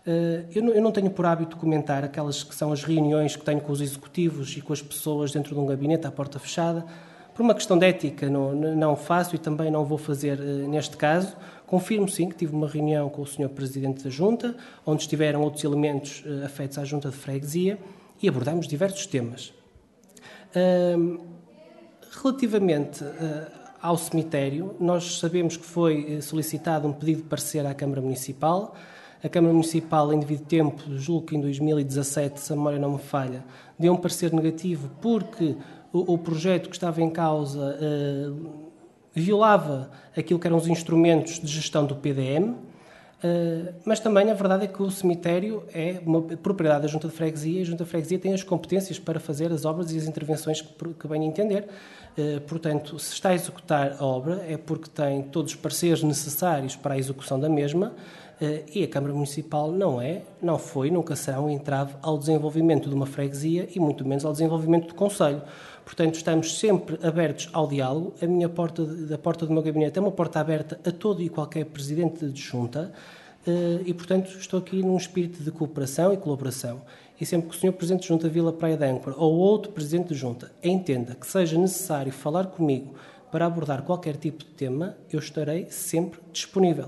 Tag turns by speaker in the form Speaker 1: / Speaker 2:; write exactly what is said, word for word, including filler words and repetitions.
Speaker 1: Eu não, eu não tenho por hábito comentar aquelas que são as reuniões que tenho com os executivos e com as pessoas dentro de um gabinete à porta fechada. Por uma questão de ética não, não faço e também não vou fazer neste caso. Confirmo sim que tive uma reunião com o senhor Presidente da Junta, onde estiveram outros elementos afetos à Junta de Freguesia e abordámos diversos temas. Relativamente ao cemitério, nós sabemos que foi solicitado um pedido de parecer à Câmara Municipal. A Câmara Municipal, em devido tempo, julgo que em dois mil e dezassete, se a memória não me falha, deu um parecer negativo porque o, o projeto que estava em causa eh, violava aquilo que eram os instrumentos de gestão do P D M, eh, mas também a verdade é que o cemitério é uma propriedade da Junta de Freguesia e a Junta de Freguesia tem as competências para fazer as obras e as intervenções que, que bem entender. Eh, portanto, se está a executar a obra é porque tem todos os pareceres necessários para a execução da mesma. Uh, e a Câmara Municipal não é, não foi, nunca será um entrave ao desenvolvimento de uma freguesia e muito menos ao desenvolvimento do concelho. Portanto, estamos sempre abertos ao diálogo. A minha porta, da porta do meu gabinete é uma porta aberta a todo e qualquer presidente de junta uh, e, portanto, estou aqui num espírito de cooperação e colaboração. E sempre que o senhor Presidente de Junta Vila Praia de Âncora ou outro Presidente de Junta entenda que seja necessário falar comigo para abordar qualquer tipo de tema, eu estarei sempre disponível.